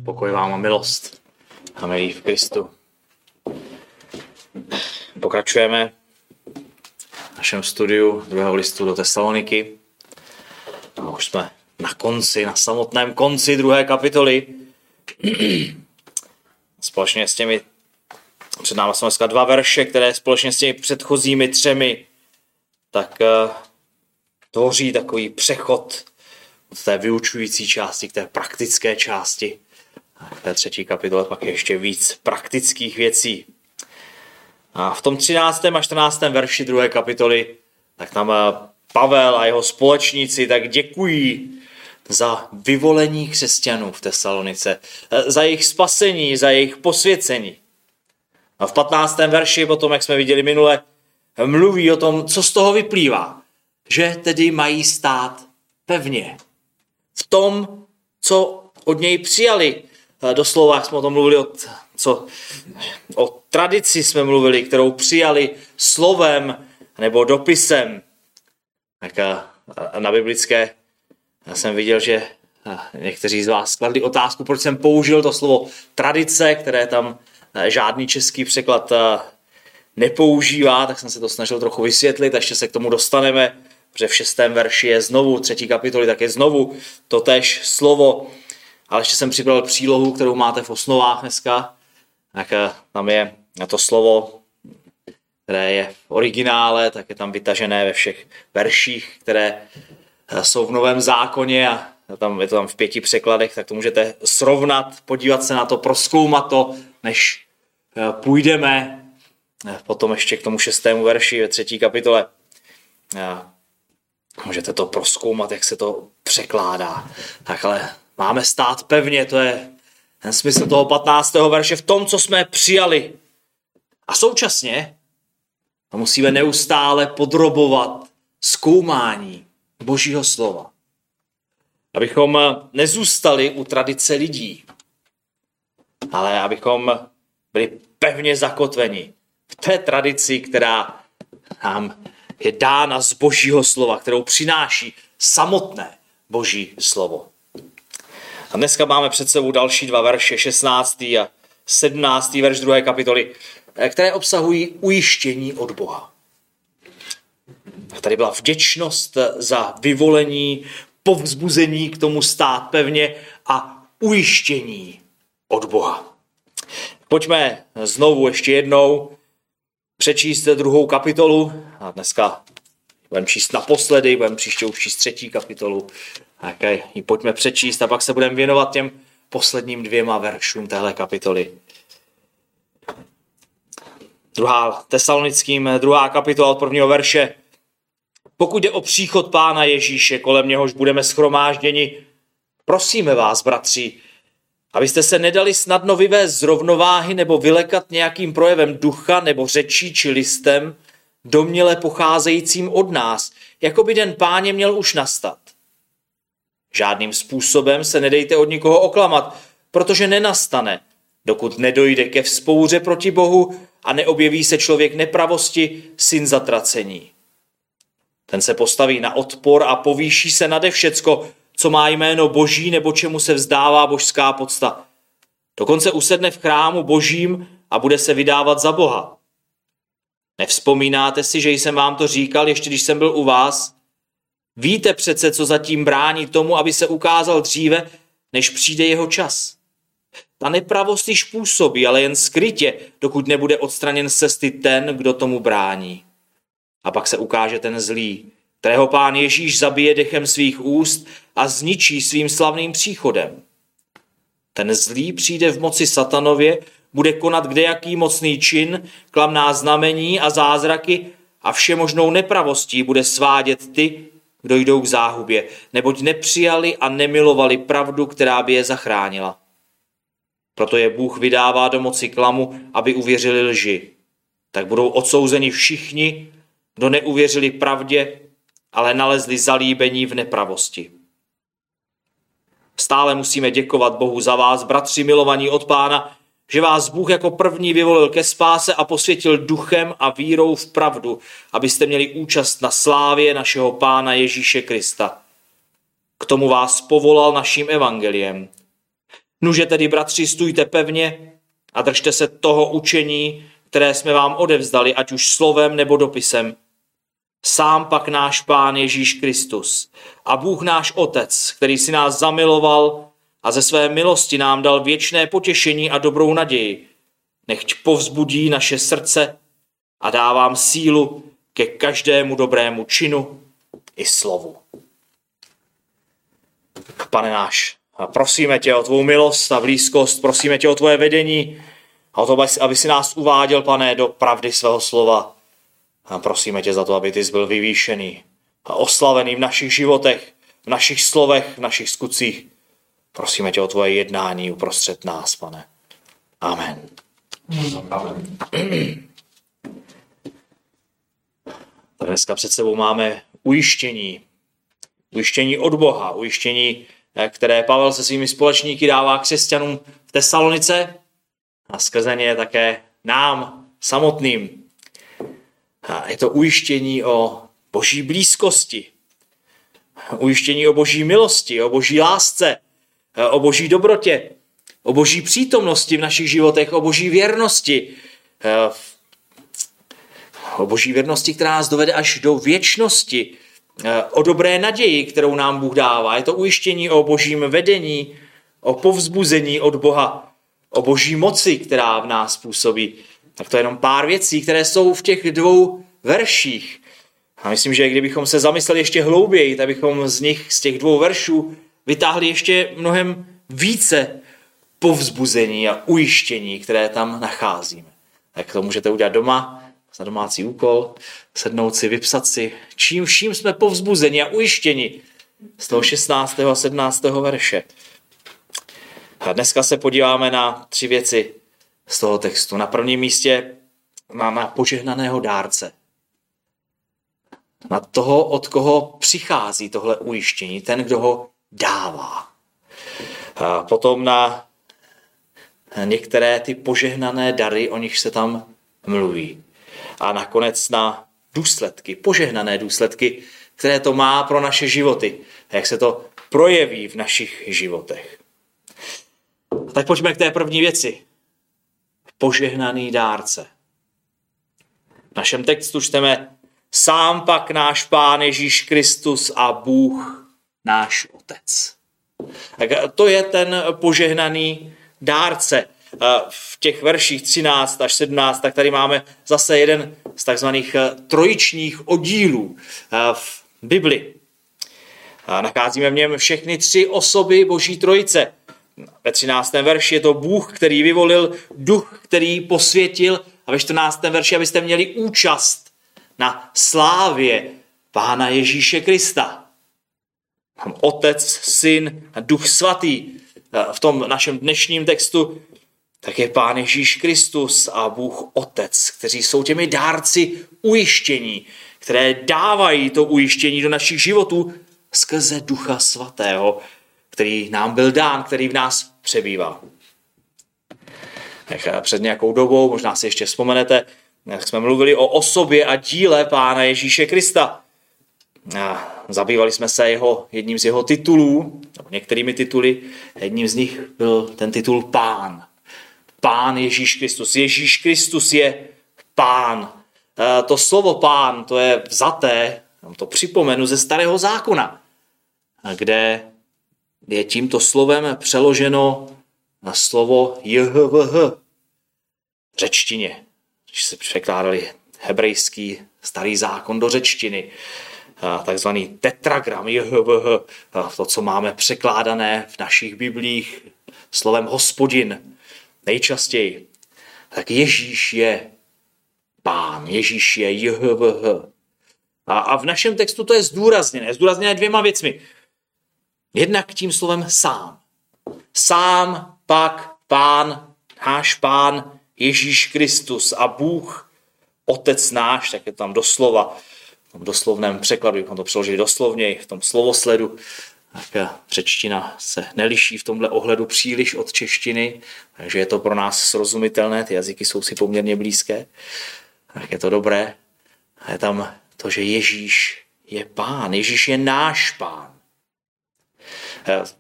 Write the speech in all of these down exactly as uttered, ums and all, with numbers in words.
Pokoj vám a milost a milí v Kristu. Pokračujeme v našem studiu druhého listu do Tesaloniky. A už jsme na konci, na samotném konci druhé kapitoly. Společně s těmi, před námi jsou dneska dva verše, které společně s těmi předchozími třemi tak uh, tvoří takový přechod od té vyučující části k té praktické části. A v té třetí kapitole pak je ještě víc praktických věcí. A v tom třináctém a čtrnáctém verši druhé kapitoly tak tam Pavel a jeho společníci tak děkují za vyvolení křesťanů v Tesalonice, za jejich spasení, za jejich posvěcení. A v patnáctém verši potom, jak jsme viděli minule, mluví o tom, co z toho vyplývá. Že tedy mají stát pevně v tom, co od něj přijali. Doslova, jak jsme o tom mluvili, o, co, o tradici jsme mluvili, kterou přijali slovem nebo dopisem. Tak na biblické já jsem viděl, že někteří z vás skladli otázku, proč jsem použil to slovo tradice, které tam žádný český překlad nepoužívá, tak jsem se to snažil trochu vysvětlit, a ještě se k tomu dostaneme, protože v šestém verši je znovu, třetí kapitoly, tak je znovu totéž slovo, ale ještě jsem připravil přílohu, kterou máte v osnovách dneska, tak tam je to slovo, které je v originále, tak je tam vytažené ve všech verších, které jsou v Novém zákoně a tam, je to tam v pěti překladech, tak to můžete srovnat, podívat se na to, prozkoumat to, než půjdeme potom ještě k tomu šestému verši ve třetí kapitole. Můžete to prozkoumat, jak se to překládá. Tak ale máme stát pevně, to je ten smysl toho patnáctého verše v tom, co jsme přijali. A současně musíme neustále podrobovat zkoumání Božího slova. Abychom nezůstali u tradice lidí, ale abychom byli pevně zakotveni v té tradici, která nám je dána z Božího slova, kterou přináší samotné Boží slovo. A dneska máme před sebou další dva verše, šestnáctý a sedmnáctý verš druhé kapitoly, které obsahují ujištění od Boha. Tady byla vděčnost za vyvolení, povzbuzení k tomu stát pevně a ujištění od Boha. Pojďme znovu ještě jednou přečíst druhou kapitolu. A dneska budeme číst naposledy, budeme příště už číst třetí kapitolu. Tak ji pojďme přečíst a pak se budeme věnovat těm posledním dvěma veršům téhle kapitoly. Druhá Tesalonickým, druhá kapitola od prvního verše. Pokud jde o příchod Pána Ježíše, kolem něhož budeme shromážděni, prosíme vás, bratři, abyste se nedali snadno vyvést z rovnováhy nebo vylekat nějakým projevem ducha nebo řečí či listem, domněle pocházejícím od nás, jako by den Páně měl už nastat. Žádným způsobem se nedejte od nikoho oklamat, protože nenastane, dokud nedojde ke vzpouře proti Bohu a neobjeví se člověk nepravosti, syn zatracení. Ten se postaví na odpor a povýší se nade všecko, co má jméno Boží nebo čemu se vzdává božská podsta. Dokonce usedne v chrámu Božím a bude se vydávat za Boha. Nevzpomínáte si, že jsem vám to říkal, ještě když jsem byl u vás? Víte přece, co zatím brání tomu, aby se ukázal dříve, než přijde jeho čas. Ta nepravost již působí, ale jen skrytě, dokud nebude odstraněn z cesty ten, kdo tomu brání. A pak se ukáže ten zlý, kterého Pán Ježíš zabije dechem svých úst a zničí svým slavným příchodem. Ten zlý přijde v moci satanově, bude konat kdejaký mocný čin, klamná znamení a zázraky a všemožnou nepravostí bude svádět ty, kdo jdou k záhubě, neboť nepřijali a nemilovali pravdu, která by je zachránila. Proto je Bůh vydává do moci klamu, aby uvěřili lži. Tak budou odsouzeni všichni, kdo neuvěřili pravdě, ale nalezli zalíbení v nepravosti. Stále musíme děkovat Bohu za vás, bratři milovaní od Pána, že vás Bůh jako první vyvolil ke spáse a posvětil duchem a vírou v pravdu, abyste měli účast na slávě našeho Pána Ježíše Krista. K tomu vás povolal naším evangeliem. Nuže tedy, bratři, stůjte pevně a držte se toho učení, které jsme vám odevzdali, ať už slovem nebo dopisem. Sám pak náš Pán Ježíš Kristus a Bůh náš Otec, který si nás zamiloval a ze své milosti nám dal věčné potěšení a dobrou naději, nechť povzbudí naše srdce a dávám sílu ke každému dobrému činu i slovu. Pane náš, prosíme tě o tvou milost a blízkost, prosíme tě o tvoje vedení a o to, aby si nás uváděl, Pane, do pravdy svého slova. A prosíme tě za to, aby ty jsi byl vyvýšený a oslavený v našich životech, v našich slovech, v našich skutcích. Prosíme tě o tvoje jednání uprostřed nás, Pane. Amen. Amen. Tak dneska před sebou máme ujištění. Ujištění od Boha, ujištění, které Pavel se svými společníky dává křesťanům v Tesalonice a skrze ně také nám samotným. A je to ujištění o boží blízkosti, ujištění o boží milosti, o boží lásce, o boží dobrotě, o boží přítomnosti v našich životech, o boží věrnosti, o boží věrnosti, která nás dovede až do věčnosti, o dobré naději, kterou nám Bůh dává. Je to ujištění o božím vedení, o povzbuzení od Boha, o boží moci, která v nás působí. Tak to je jenom pár věcí, které jsou v těch dvou verších. A myslím, že kdybychom se zamysleli ještě hlouběji, tak bychom z nich, z těch dvou veršů, vytáhli ještě mnohem více povzbuzení a ujištění, které tam nacházíme. Tak to můžete udělat doma, za domácí úkol, sednout si, vypsat si, čím vším jsme povzbuzeni a ujištěni z toho šestnáctého a sedmnáctého verše. A dneska se podíváme na tři věci z toho textu. Na prvním místě máme požehnaného dárce. Na toho, od koho přichází tohle ujištění, ten, kdo ho dává. A potom na některé ty požehnané dary, o nich se tam mluví. A nakonec na důsledky, požehnané důsledky, které to má pro naše životy. A jak se to projeví v našich životech. Tak pojďme k té první věci. Požehnaný dárce. V našem textu čteme: Sám pak náš Pán Ježíš Kristus a Bůh náš Otec. Tak to je ten požehnaný dárce. V těch verších třináct až sedmnáct, tak tady máme zase jeden z takzvaných trojičních oddílů v Bibli. Nacházíme v něm všechny tři osoby Boží trojice. Ve třináctém verši je to Bůh, který vyvolil, Duch, který posvětil, a ve čtrnáctém verši, abyste měli účast na slávě Pána Ježíše Krista. Otec, Syn a Duch Svatý. V tom našem dnešním textu tak je Pán Ježíš Kristus a Bůh Otec, kteří jsou těmi dárci ujištění, které dávají to ujištění do našich životů skrze Ducha Svatého, který nám byl dán, který v nás přebývá. Tak před nějakou dobou, možná si ještě vzpomenete, jak jsme mluvili o osobě a díle Pána Ježíše Krista. Zabývali jsme se jeho, jedním z jeho titulů, nebo některými tituly. Jedním z nich byl ten titul Pán. Pán Ježíš Kristus. Ježíš Kristus je Pán. To slovo Pán, to je vzaté, to připomenu, ze Starého zákona, kde je tímto slovem přeloženo na slovo Jhvh v řečtině. Když se překládali hebrejský Starý zákon do řečtiny, takzvaný tetragram Jhvh, to, co máme překládané v našich biblích slovem Hospodin nejčastěji. Tak Ježíš je Pán, Ježíš je Jhvh. A, a v našem textu to je zdůrazněné. Zdůrazněné dvěma věcmi. Jednak tím slovem sám. Sám pak Pán, náš Pán Ježíš Kristus a Bůh, Otec náš, tak je tam doslova, v tom doslovném překladu, bychom to přeložili doslovně, v tom slovosledu, tak řečtina se neliší v tomhle ohledu příliš od češtiny, takže je to pro nás srozumitelné, ty jazyky jsou si poměrně blízké, tak je to dobré. A je tam to, že Ježíš je Pán, Ježíš je náš Pán.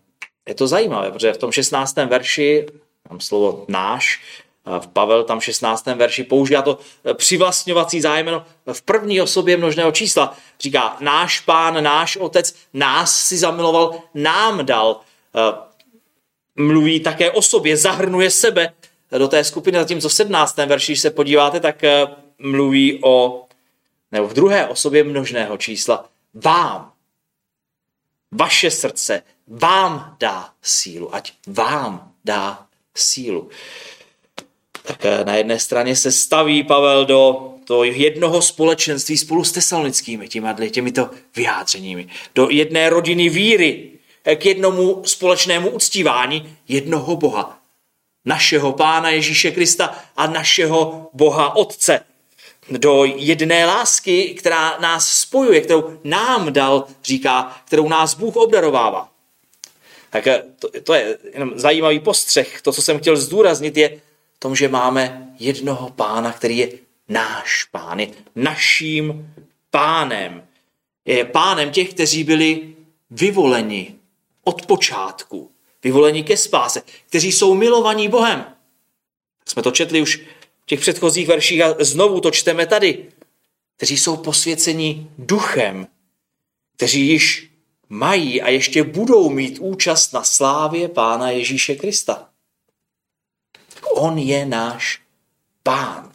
je to zajímavé, protože v tom šestnáctém verši, tam slovo náš, v Pavel tam v šestnáctém verši používá to přivlastňovací zájmeno v první osobě množného čísla. Říká, náš Pán, náš Otec, nás si zamiloval, nám dal. Mluví také o sobě, zahrnuje sebe do té skupiny, zatímco v sedmnáctém verši, když se podíváte, tak mluví o, nebo v druhé osobě množného čísla, vám. Vaše srdce vám dá sílu, ať vám dá sílu. Tak na jedné straně se staví Pavel do, do jednoho společenství spolu s tesalonickými těmito vyjádřeními. Do jedné rodiny víry, k jednomu společnému uctívání jednoho Boha. Našeho Pána Ježíše Krista a našeho Boha Otce. Do jedné lásky, která nás spojuje, kterou nám dal, říká, kterou nás Bůh obdarovává. Tak to, to je jenom zajímavý postřeh. To, co jsem chtěl zdůraznit, je tom, že máme jednoho Pána, který je náš Pán, je naším Pánem. Je Pánem těch, kteří byli vyvoleni od počátku, vyvoleni ke spáse, kteří jsou milovaní Bohem. Jsme to četli už v těch předchozích verších a znovu to čteme tady. Kteří jsou posvěceni duchem, kteří již mají a ještě budou mít účast na slávě Pána Ježíše Krista. On je náš Pán.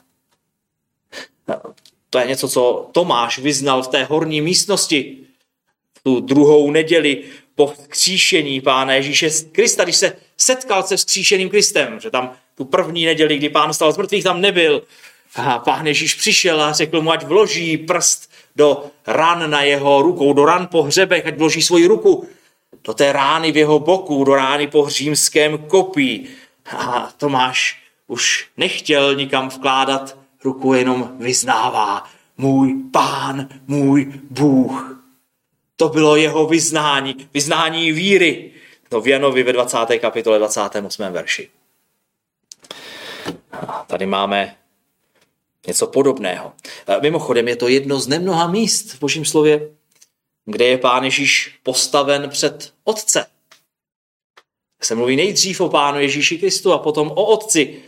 To je něco, co Tomáš vyznal v té horní místnosti v tu druhou neděli po vzkříšení Pána Ježíše Krista, když se setkal se vzkříšeným Kristem, že tam tu první neděli, kdy Pán vstal z mrtvých, tam nebyl. A Pán Ježíš přišel a řekl mu, ať vloží prst do ran na jeho rukou, do ran po hřebech, ať vloží svoji ruku do té rány v jeho boku, do rány po římském kopí. A Tomáš už nechtěl nikam vkládat ruku, jenom vyznává, můj Pán, můj Bůh. To bylo jeho vyznání, vyznání víry. To v Janovi ve dvacáté kapitole dvacátém osmém verši. A tady máme něco podobného. Mimochodem je to jedno z nemnoha míst v Božím slově, kde je Pán Ježíš postaven před Otce. Se mluví nejdřív o Pánu Ježíši Kristu a potom o Otci.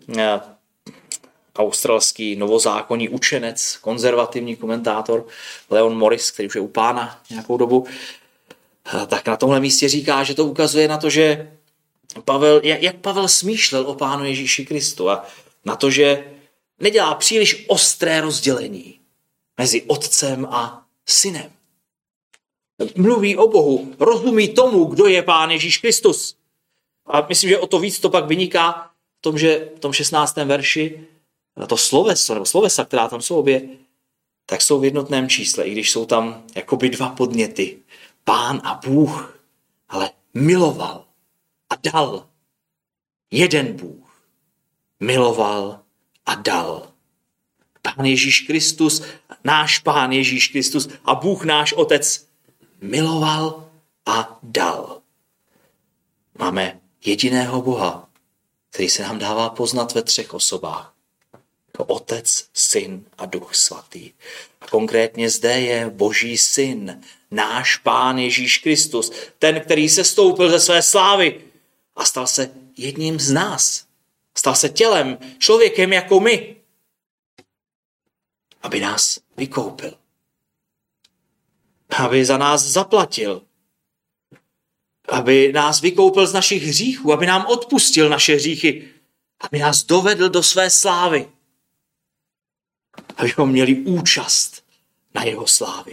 Australský novozákonní učenec, konzervativní komentátor Leon Morris, který už je u Pána nějakou dobu, tak na tomhle místě říká, že to ukazuje na to, že Pavel, jak Pavel smýšlel o Pánu Ježíši Kristu a na to, že nedělá příliš ostré rozdělení mezi Otcem a Synem. Mluví o Bohu, rozumí tomu, kdo je Pán Ježíš Kristus. A myslím, že o to víc to pak vyniká v tom, že v tom šestnáctém verši to sloveso, nebo slovesa, která tam jsou obě, tak jsou v jednotném čísle, i když jsou tam jakoby dva podněty. Pán a Bůh, ale miloval a dal. Jeden Bůh miloval a dal. Pán Ježíš Kristus, náš Pán Ježíš Kristus a Bůh náš Otec miloval a dal. Máme jediného Boha, který se nám dává poznat ve třech osobách. Otec, Syn a Duch Svatý. A konkrétně zde je Boží Syn, náš Pán Ježíš Kristus, ten, který se stoupil ze své slávy a stal se jedním z nás. Stal se tělem, člověkem jako my, aby nás vykoupil. Aby za nás zaplatil. Aby nás vykoupil z našich hříchů, aby nám odpustil naše hříchy, aby nás dovedl do své slávy. Abychom měli účast na jeho slávě.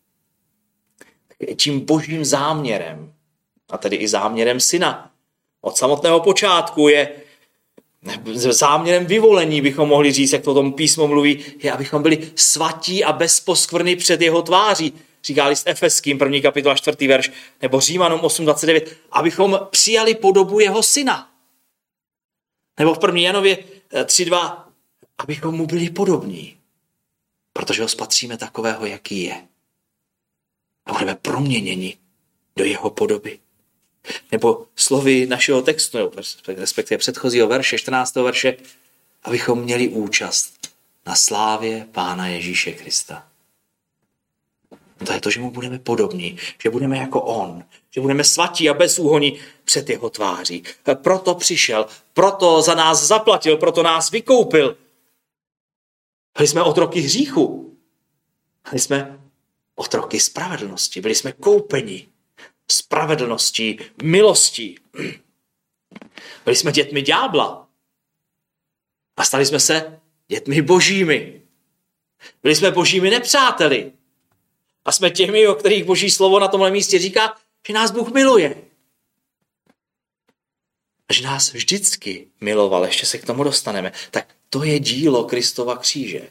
Tím božím záměrem, a tedy i záměrem Syna, od samotného počátku je záměrem vyvolení, bychom mohli říct, jak to o tom písmo mluví, je, abychom byli svatí a bez poskvrny před jeho tváří. Říká list Efeským, první kapitola, čtvrtý verš, nebo Římanům osm dvacet devět, abychom přijali podobu jeho Syna. Nebo v první Janově tři dva, abychom mu byli podobní, protože ho spatříme takového, jaký je. A budeme proměněni do jeho podoby. Nebo slovy našeho textu, nebo respektive předchozího verše, čtrnáctého verše, abychom měli účast na slávě Pána Ježíše Krista. To je to, že mu budeme podobní, že budeme jako on, že budeme svatí a bezúhonní před jeho tváří. Proto přišel, proto za nás zaplatil, proto nás vykoupil. Byli jsme otroky hříchu. Byli jsme otroky spravedlnosti. Byli jsme koupeni spravedlností, milostí. Byli jsme dětmi ďábla. A stali jsme se dětmi božími. Byli jsme božími nepřáteli. A jsme těmi, o kterých Boží slovo na tomhle místě říká, že nás Bůh miluje. A že nás vždycky miloval, ještě se k tomu dostaneme. Tak to je dílo Kristova kříže.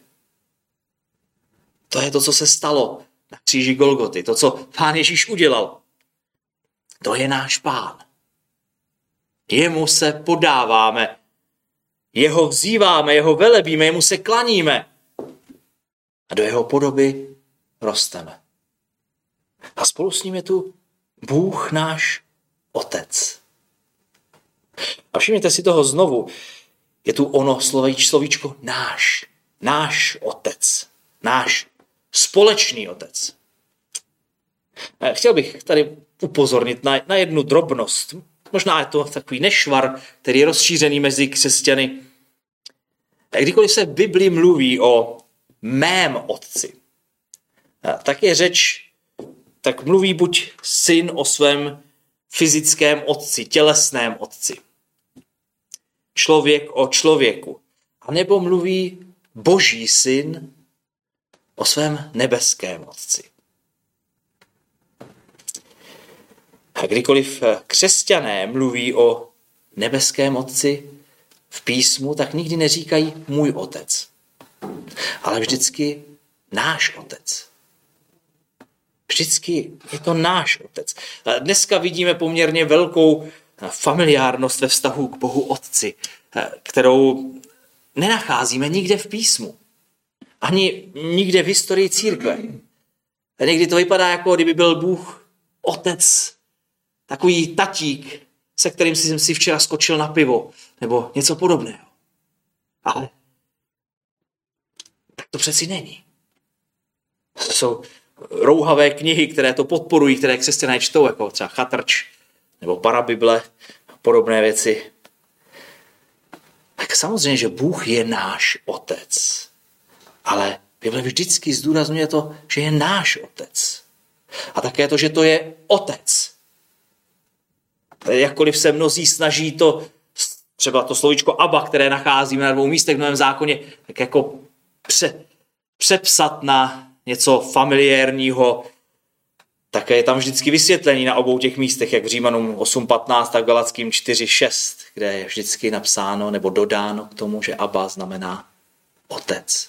To je to, co se stalo na kříži Golgoty. To, co Pán Ježíš udělal. To je náš Pán. Jemu se podáváme. Jeho vzýváme, jeho velebíme, jemu se klaníme. A do jeho podoby rosteme. A spolu s ním je tu Bůh náš Otec. A všimněte si toho znovu. Je tu ono slovíč, slovíčko náš. Náš Otec. Náš společný Otec. Chtěl bych tady upozornit na, na jednu drobnost. Možná je to takový nešvar, který je rozšířený mezi křesťany. Kdykoliv se v Biblii mluví o mém otci, tak je řeč, tak mluví buď syn o svém fyzickém otci, tělesném otci. Člověk o člověku. A nebo mluví Boží syn o svém nebeském otci. A kdykoliv křesťané mluví o nebeském otci v písmu, tak nikdy neříkají můj otec, ale vždycky náš otec. Vždycky je to náš otec. A dneska vidíme poměrně velkou familiárnost ve vztahu k Bohu Otci, kterou nenacházíme nikde v písmu. Ani nikde v historii církve. A někdy to vypadá, jako kdyby byl Bůh Otec, takový tatík, se kterým jsem si včera skočil na pivo, nebo něco podobného. Ale tak to přeci není. To jsou rouhavé knihy, které to podporují, které křesťané čtou, jako třeba Chatrč, nebo Parabible, podobné věci. Tak samozřejmě, že Bůh je náš Otec. Ale Bible vždycky zdůrazňuje to, že je náš Otec. A také to, že to je Otec. Jakkoliv se mnozí snaží to, třeba to slovíčko Abba, které nacházíme na dvou místech v Novém zákoně, tak jako pře, přepsat na něco familiérního, tak je tam vždycky vysvětlení na obou těch místech, jak v Římanům osm patnáct, tak Galackým čtyři šest, kde je vždycky napsáno nebo dodáno k tomu, že Abba znamená Otec.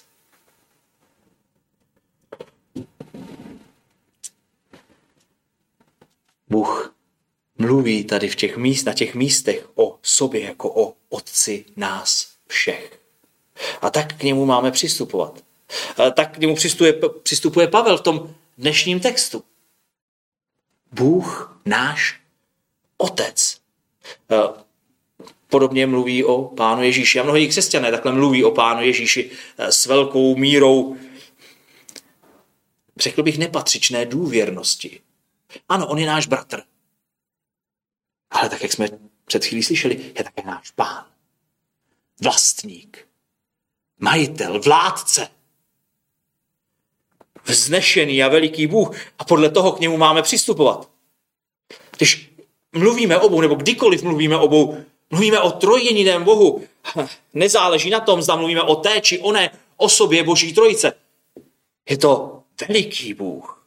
Bůh mluví tady v těch míst, na těch místech o sobě jako o Otci nás všech. A tak k němu máme přistupovat. A tak k němu přistupuje, přistupuje Pavel v tom dnešním textu. Bůh náš Otec. Podobně mluví o Pánu Ježíši. A mnohí křesťané takhle mluví o Pánu Ježíši s velkou mírou, řekl bych, nepatřičné důvěrnosti. Ano, on je náš bratr. Ale tak, jak jsme před chvílí slyšeli, je také náš Pán. Vlastník. Majitel, vládce. Vznešený a veliký Bůh. A podle toho k němu máme přistupovat. Když mluvíme o Bohu, nebo kdykoliv mluvíme o Bohu, mluvíme o trojjediném Bohu. Nezáleží na tom, zda mluvíme o té či oné osobě Boží trojice. Je to veliký Bůh.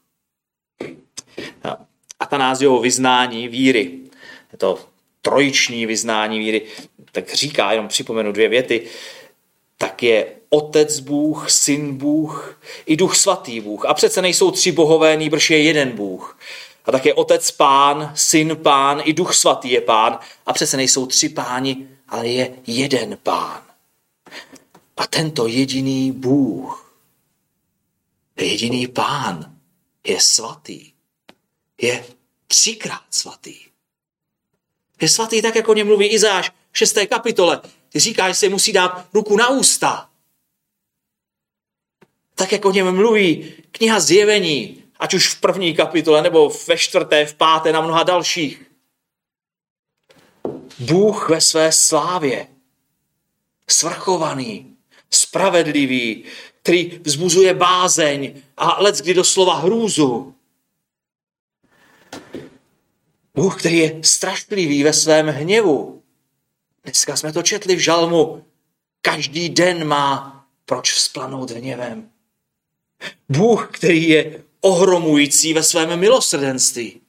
Atanáziovo vyznání víry, je to trojiční vyznání víry, tak říká, jenom připomenu dvě věty, tak je Otec Bůh, Syn Bůh i Duch Svatý Bůh. A přece nejsou tři bohové, nýbrž je jeden Bůh. A tak je Otec Pán, Syn Pán i Duch Svatý je Pán. A přece nejsou tři páni, ale je jeden Pán. A tento jediný Bůh, jediný Pán je svatý. Je třikrát svatý. Je svatý tak, jako o něm mluví Izáš v šesté kapitole. Ty říká, že se musí dát ruku na ústa. Tak, jako o něm mluví kniha Zjevení Ať už v první kapitole, nebo ve čtvrté, v páté, na mnoha dalších. Bůh ve své slávě, svrchovaný, spravedlivý, který vzbuzuje bázeň a leckdy doslova hrůzu. Bůh, který je strašlivý ve svém hněvu. Dneska jsme to četli v žalmu. Každý den má proč vzplanout hněvem. Bůh, který je ohromující ve svém milosrdenství.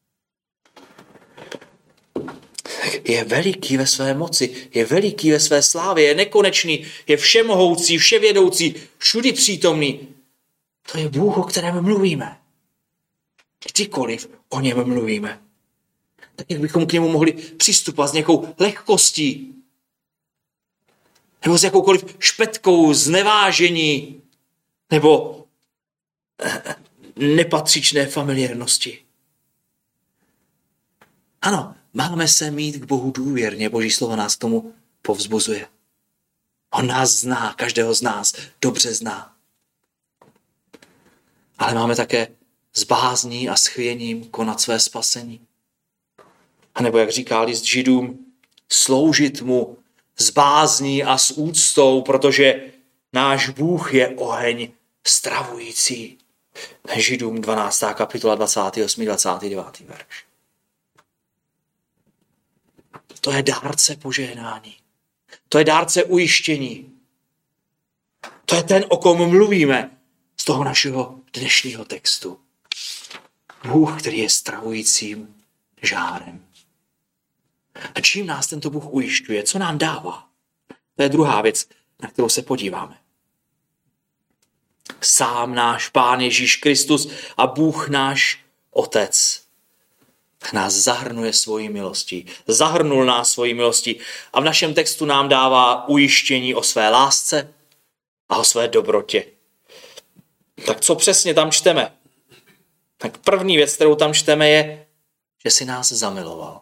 Je veliký ve své moci, je veliký ve své slávě, je nekonečný, je všemohoucí, vševědoucí, všudy přítomný. To je Bůh, o kterém mluvíme. Kdykoliv o něm mluvíme. Tak jak bychom k němu mohli přistupovat s nějakou lehkostí, nebo s jakoukoliv špetkou, znevážení, nebo nepatřičné familiárnosti. Ano, máme se mít k Bohu důvěrně, Boží slovo nás k tomu povzbuzuje. On nás zná, každého z nás dobře zná. Ale máme také s bázní a s chvěním konat své spasení. A nebo jak říká list Židům, sloužit mu s bázní a s úctou, protože náš Bůh je oheň stravující. Židům dvanáctá kapitola dvacátý osmý dvacátý devátý verš. To je dárce požehnání. To je dárce ujištění. To je ten, o kom mluvíme z toho našeho dnešního textu. Bůh, který je stravujícím žárem. A čím nás tento Bůh ujišťuje? Co nám dává? To je druhá věc, na kterou se podíváme. Sám náš Pán Ježíš Kristus a Bůh náš Otec nás zahrnuje svojí milostí. Zahrnul nás svojí milostí a v našem textu nám dává ujištění o své lásce a o své dobrotě. Tak co přesně tam čteme? Tak první věc, kterou tam čteme, je, že si nás zamiloval.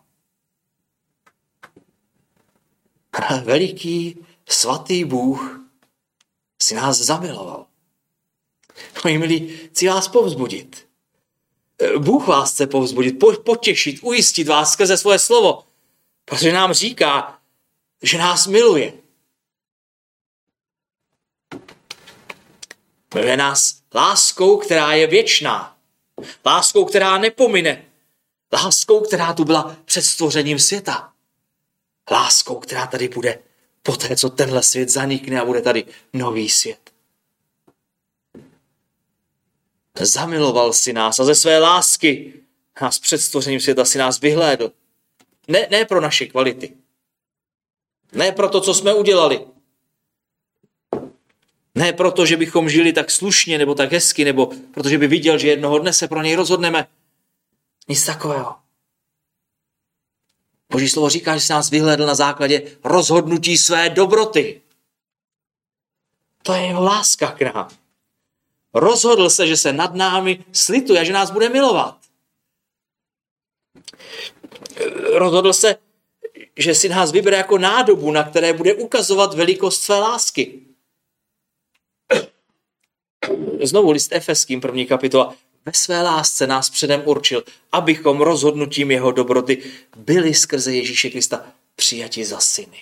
Veliký, svatý Bůh si nás zamiloval. Moji milí, chci vás povzbudit. Bůh vás chce povzbudit, potěšit, ujistit vás skrze svoje slovo, protože nám říká, že nás miluje. Miluje nás láskou, která je věčná. Láskou, která nepomine. Láskou, která tu byla před stvořením světa. Láskou, která tady bude poté, co tenhle svět zanikne a bude tady nový svět. Zamiloval si nás a ze své lásky nás před stvořením světa si nás vyhlédl. Ne, ne pro naše kvality. Ne pro to, co jsme udělali. Ne proto, že bychom žili tak slušně nebo tak hezky, nebo protože by viděl, že jednoho dne se pro něj rozhodneme. Nic takového. Boží slovo říká, že se nás vyhlédl na základě rozhodnutí své dobroty. To je jeho láska k nám. Rozhodl se, že se nad námi slituje a že nás bude milovat. Rozhodl se, že si nás vybere jako nádobu, na které bude ukazovat velikost své lásky. Znovu list Efeským, první kapitola. Ve své lásce nás předem určil, abychom rozhodnutím jeho dobroty byli skrze Ježíše Krista přijati za syny.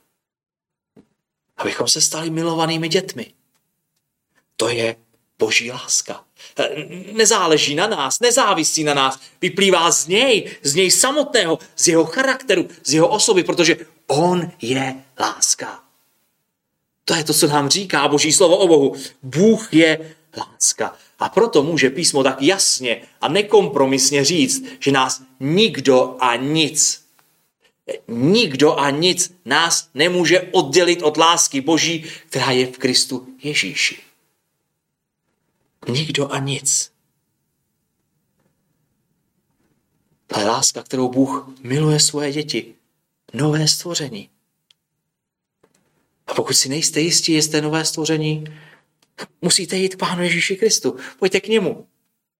Abychom se stali milovanými dětmi. To je Boží láska. Nezáleží na nás, nezávisí na nás. Vyplývá z něj, z něj samotného, z jeho charakteru, z jeho osoby, protože on je láska. To je to, co nám říká Boží slovo o Bohu. Bůh je láska. A proto může písmo tak jasně a nekompromisně říct, že nás nikdo a nic, nikdo a nic nás nemůže oddělit od lásky Boží, která je v Kristu Ježíši. Nikdo a nic. To je láska, kterou Bůh miluje svoje děti. Nové stvoření. A pokud si nejste jistí, jste nové stvoření, musíte jít k Pánu Ježíši Kristu. Pojďte k němu.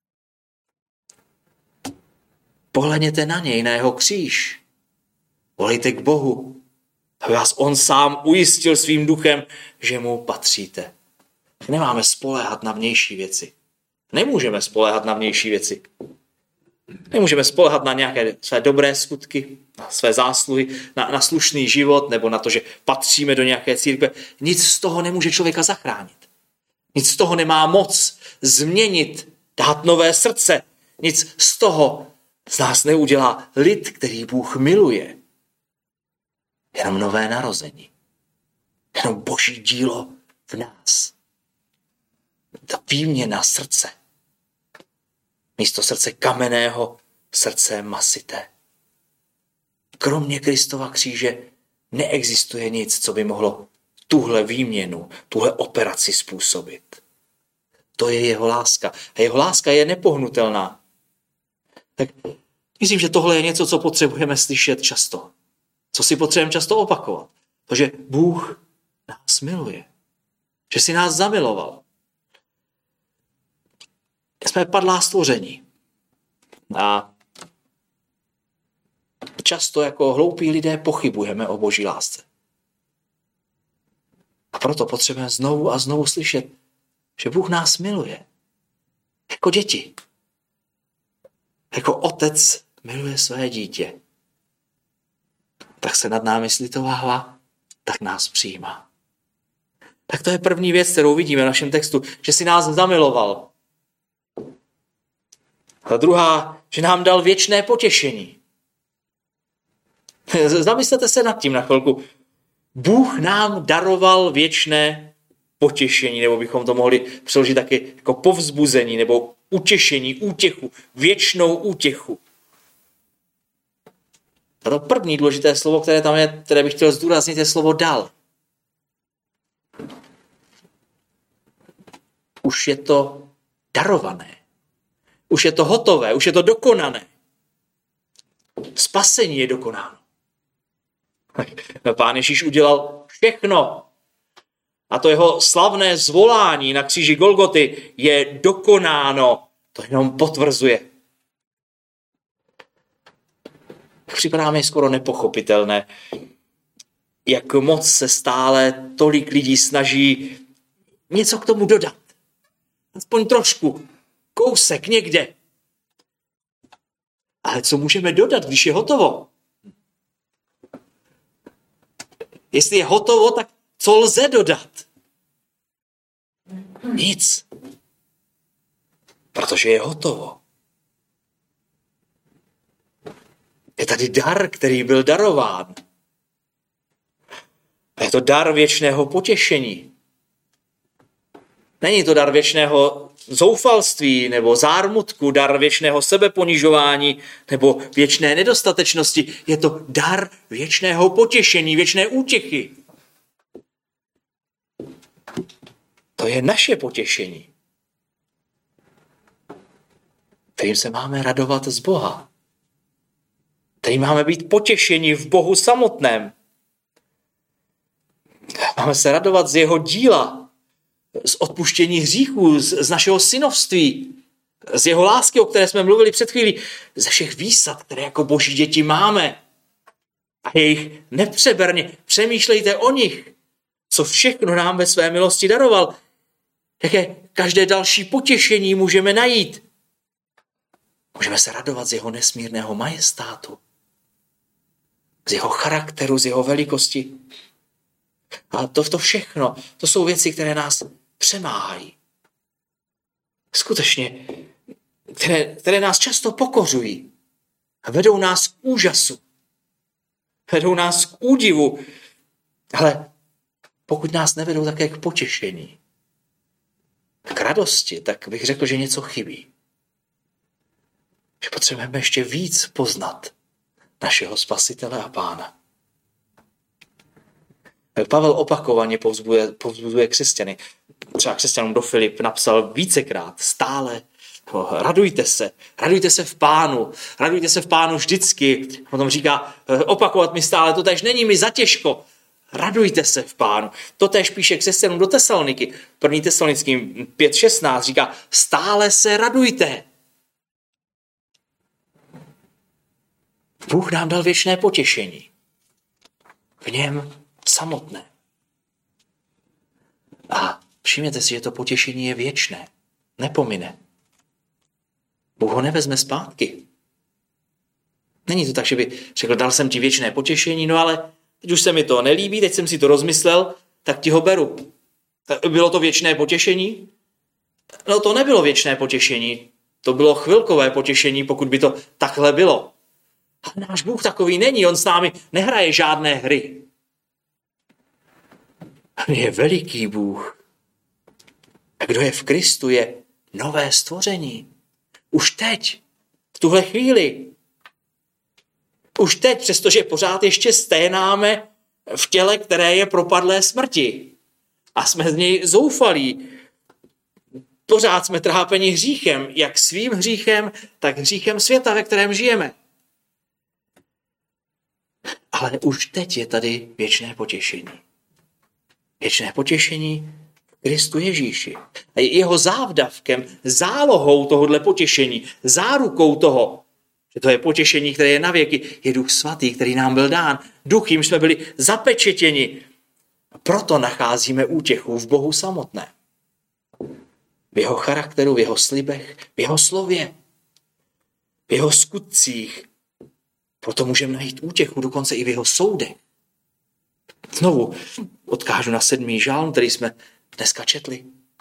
Pohlédněte na něj, na jeho kříž. Volejte k Bohu, aby vás on sám ujistil svým duchem, že mu patříte. Nemáme spoléhat na vnější věci. Nemůžeme spoléhat na vnější věci. Nemůžeme spoléhat na nějaké své dobré skutky, na své zásluhy, na, na slušný život nebo na to, že patříme do nějaké církve. Nic z toho nemůže člověka zachránit. Nic z toho nemá moc změnit, dát nové srdce. Nic z toho z nás neudělá lid, který Bůh miluje. Jenom nové narození. Jenom Boží dílo v nás. Ta výměna srdce. Místo srdce kamenného, srdce masité. Kromě Kristova kříže neexistuje nic, co by mohlo tuhle výměnu, tuhle operaci způsobit. To je jeho láska. A jeho láska je nepohnutelná. Tak myslím, že tohle je něco, co potřebujeme slyšet často. Co si potřebujeme často opakovat. Protože Bůh nás miluje. Že si nás zamiloval. Jsme padlá stvoření. A často jako hloupí lidé pochybujeme o Boží lásce. A proto potřebujeme znovu a znovu slyšet, že Bůh nás miluje. Jako děti. Jako otec miluje své dítě. Tak se nad námi slitovává, tak nás přijímá. Tak to je první věc, kterou vidíme v našem textu, že si nás zamiloval. A druhá, že nám dal věčné potěšení. Zamyslete se nad tím na chvilku. Bůh nám daroval věčné potěšení, nebo bychom to mohli přeložit taky jako povzbuzení, nebo utěšení, útěchu, věčnou útěchu. A to první důležité slovo, které tam je, které bych chtěl zdůraznit, je slovo dal. Už je to darované. Už je to hotové, už je to dokonané. Spasení je dokonáno. Pán Ježíš udělal všechno. A to jeho slavné zvolání na kříži Golgoty je dokonáno. To jenom potvrzuje. Připadá mi skoro nepochopitelné, jak moc se stále tolik lidí snaží něco k tomu dodat. Aspoň trošku. Kousek někde. Ale co můžeme dodat, když je hotovo? Jestli je hotovo, tak co lze dodat? Nic. Protože je hotovo. Je tady dar, který byl darován. A je to dar věčného potěšení. Není to dar věčného zoufalství nebo zármutku, dar věčného sebeponižování nebo věčné nedostatečnosti. Je to dar věčného potěšení, věčné útěchy. To je naše potěšení, kterým se máme radovat z Boha. Kterým máme být potěšeni v Bohu samotném. Máme se radovat z jeho díla, z odpuštění hříchů, z, z našeho synovství, z jeho lásky, o které jsme mluvili před chvílí, ze všech výsad, které jako boží děti máme. A je jich nepřeberně. Přemýšlejte o nich, co všechno nám ve své milosti daroval. Jaké každé další potěšení můžeme najít. Můžeme se radovat z jeho nesmírného majestátu, z jeho charakteru, z jeho velikosti. A to, to všechno, to jsou věci, které nás přemáhají. Skutečně, které, které nás často pokořují a vedou nás k úžasu. Vedou nás k údivu. Ale pokud nás nevedou také k potěšení, k radosti, tak bych řekl, že něco chybí. Že potřebujeme ještě víc poznat našeho Spasitele a Pána. Pavel opakovaně povzbuzuje, povzbuzuje křesťany. Třeba křesťanům do Filip napsal vícekrát, stále, radujte se, radujte se v Pánu, radujte se v Pánu vždycky. Potom říká, opakovat mi stále, to též není mi zatěžko, radujte se v Pánu. To též píše křesťanům do Tesaloniky, první Tesalonickým pět šestnáct říká, stále se radujte. Bůh nám dal věčné potěšení. V něm samotné. A všimněte si, že to potěšení je věčné. Nepomine. Bůh ho nevezme zpátky. Není to tak, že by řekl, dal jsem ti věčné potěšení, no ale teď už se mi to nelíbí, teď jsem si to rozmyslel, tak ti ho beru. Bylo to věčné potěšení? No to nebylo věčné potěšení, to bylo chvilkové potěšení, pokud by to takhle bylo. Ale náš Bůh takový není, on s námi nehraje žádné hry. On je veliký Bůh. A kdo je v Kristu, je nové stvoření. Už teď, v tuhle chvíli. Už teď, přestože pořád ještě sténáme v těle, které je propadlé smrti. A jsme z něj zoufalí. Pořád jsme trápeni hříchem, jak svým hříchem, tak hříchem světa, ve kterém žijeme. Ale už teď je tady věčné potěšení. Věčné potěšení v Kristu Ježíši. A jeho závdavkem, zálohou tohohle potěšení, zárukou toho, že to je potěšení, které je na věky, je Duch Svatý, který nám byl dán. Duch, jim jsme byli zapečetěni. Proto nacházíme útěchu v Bohu samotném. V jeho charakteru, v jeho slibech, v jeho slově, v jeho skutcích. Proto můžeme najít útěchu dokonce i v jeho soudech. Znovu odkážu na sedmý žálm, který jsme dneska četli.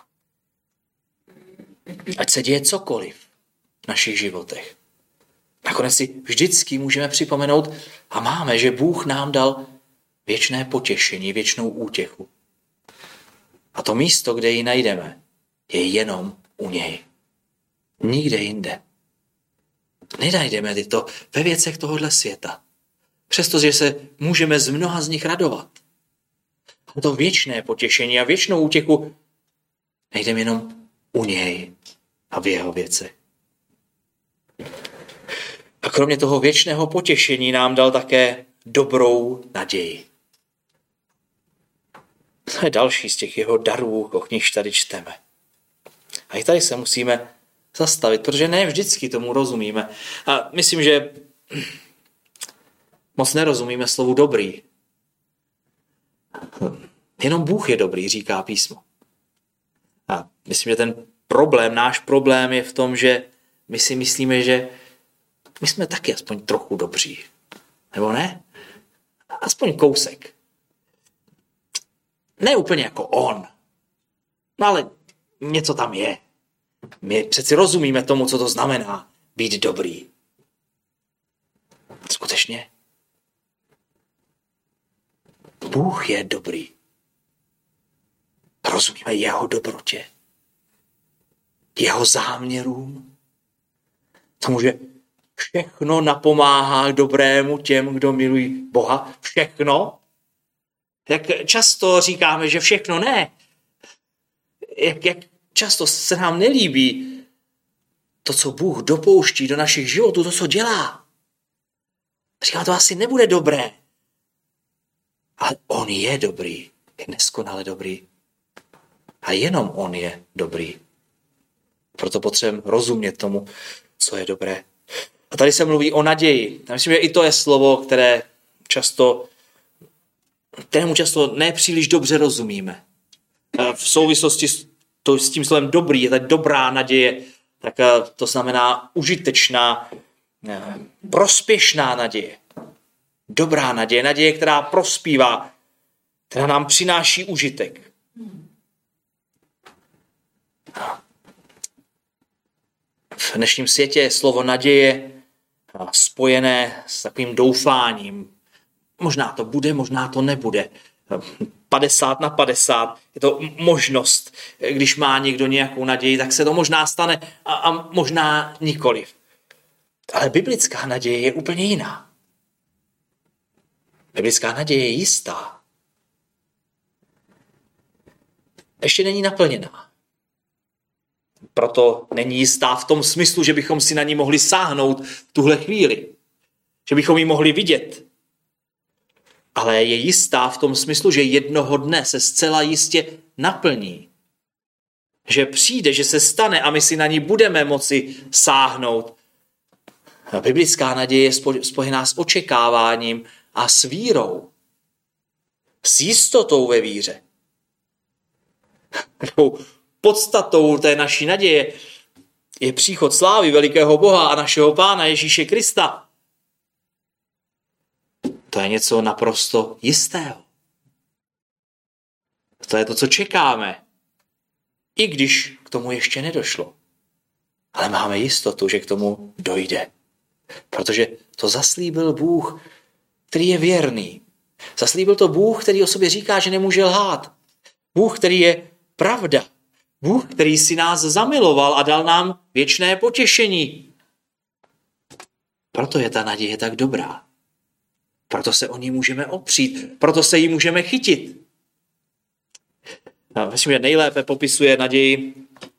Ať se děje cokoliv v našich životech. Nakonec si vždycky můžeme připomenout a máme, že Bůh nám dal věčné potěšení, věčnou útěchu. A to místo, kde ji najdeme, je jenom u něj. Nikde jinde. Nenajdeme tyto ve věcech tohohle světa. Přestože se můžeme z mnoha z nich radovat. A to věčné potěšení a věčnou útěchu najdeme jenom u něj a v jeho věcech. A kromě toho věčného potěšení nám dal také dobrou naději. To je další z těch jeho darů, o nichž tady čteme. A i tady se musíme zastavit, protože ne vždycky tomu rozumíme. A myslím, že moc nerozumíme slovu dobrý. Jenom Bůh je dobrý, říká písmo. A myslím, že ten problém, náš problém je v tom, že my si myslíme, že my jsme taky aspoň trochu dobří. Nebo ne? Aspoň kousek. Ne úplně jako on. No ale něco tam je. My přeci rozumíme tomu, co to znamená být dobrý. Skutečně. Bůh je dobrý. Rozumíme jeho dobrotě. Jeho záměrům. Tomu, že všechno napomáhá k dobrému těm, kdo milují Boha. Všechno. Jak často říkáme, že všechno ne. Jak, jak často se nám nelíbí to, co Bůh dopouští do našich životů, to, co dělá. Říkáme, to asi nebude dobré. Ale on je dobrý. Je neskonale dobrý. A jenom on je dobrý. Proto potřebujeme rozumět tomu, co je dobré. A tady se mluví o naději. Já myslím, že i to je slovo, které často, kterému často nepříliš dobře rozumíme. V souvislosti s, to, s tím slovem dobrý, je ta dobrá naděje, tak to znamená užitečná, prospěšná naděje. Dobrá naděje, naděje, která prospívá, která nám přináší užitek. V dnešním světě je slovo naděje spojené s takovým doufáním. Možná to bude, možná to nebude. padesát na padesát je to možnost. Když má někdo nějakou naději, tak se to možná stane a, a možná nikoliv. Ale biblická naděje je úplně jiná. Biblická naděje je jistá. Ještě není naplněná. Proto není jistá v tom smyslu, že bychom si na ní mohli sáhnout v tuhle chvíli. Že bychom ji mohli vidět. Ale je jistá v tom smyslu, že jednoho dne se zcela jistě naplní. Že přijde, že se stane a my si na ní budeme moci sáhnout. A biblická naděje je spojená s očekáváním a s vírou. S jistotou ve víře. Podstatou té naší naděje je příchod slávy velikého Boha a našeho Pána Ježíše Krista. To je něco naprosto jistého. To je to, co čekáme. I když k tomu ještě nedošlo. Ale máme jistotu, že k tomu dojde. Protože to zaslíbil Bůh, který je věrný. Zaslíbil to Bůh, který o sobě říká, že nemůže lhát. Bůh, který je pravda. Bůh, který si nás zamiloval a dal nám věčné potěšení. Proto je ta naděje tak dobrá. Proto se o ní můžeme opřít. Proto se jí můžeme chytit. A myslím, že nejlépe popisuje naději